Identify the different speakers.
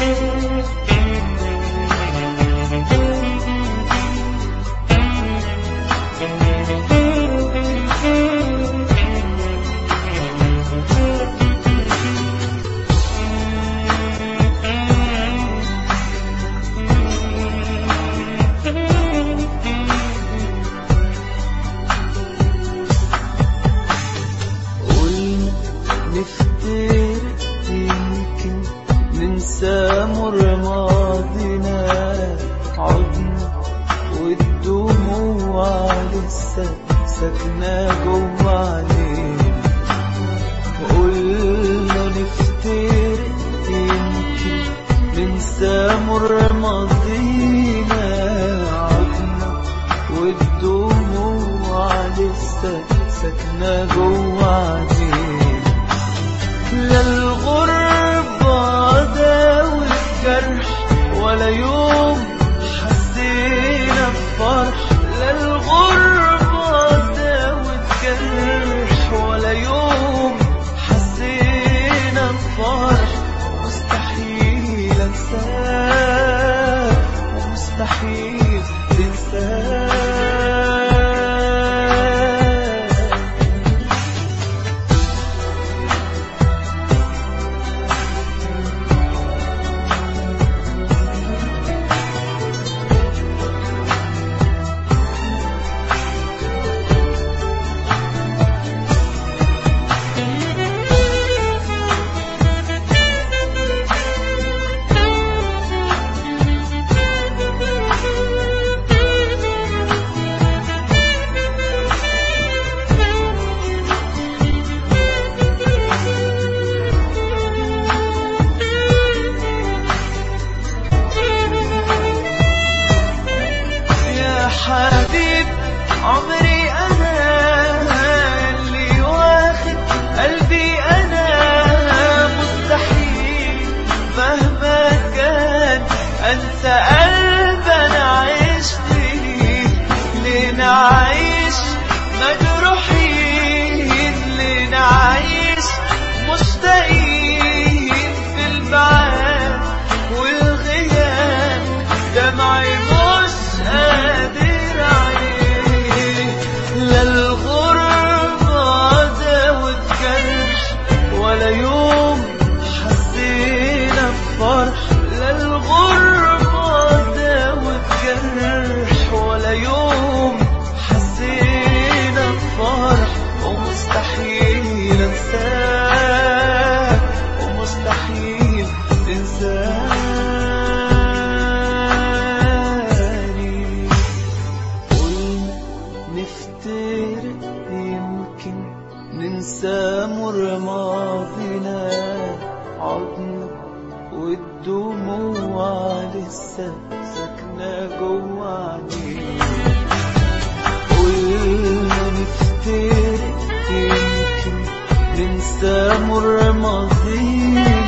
Speaker 1: مر ماضينا، عدنا والدموع لسه ساكنة جوا عينينا. قلنا نفترق يمكن ننسى مر ماضينا، عدنا والدموع لسه ساكنة جوا عينينا. لا الغربة داوت جرح ولا يوم حسينا بفرح، لا الغربة داوت جرح ولا يوم حسينا بفرح. مستحيل انساك ومستحيل تنساك. حبيب عمري أنا اللي واخد قلبي أنا، مستحيل مهما كان أنسى قلب أنا عشت ليه. ليه نعيش مجروحين، ليه نعيش مشتاقين في البعاد والغياب، دمعي مش قادر عليه. لا الغربة داوت جرح ولا يوم حسينا بفرح، لا الغربة داوت جرح ولا يوم حسينا بفرح. ومستحيل انساك ومستحيل تنساك. نفترق يمكن ننسى مر ماضينا، عدنا والدموع لسه ساكنة جوا عينينا. قلنا نفترق يمكن ننسى مر ماضينا،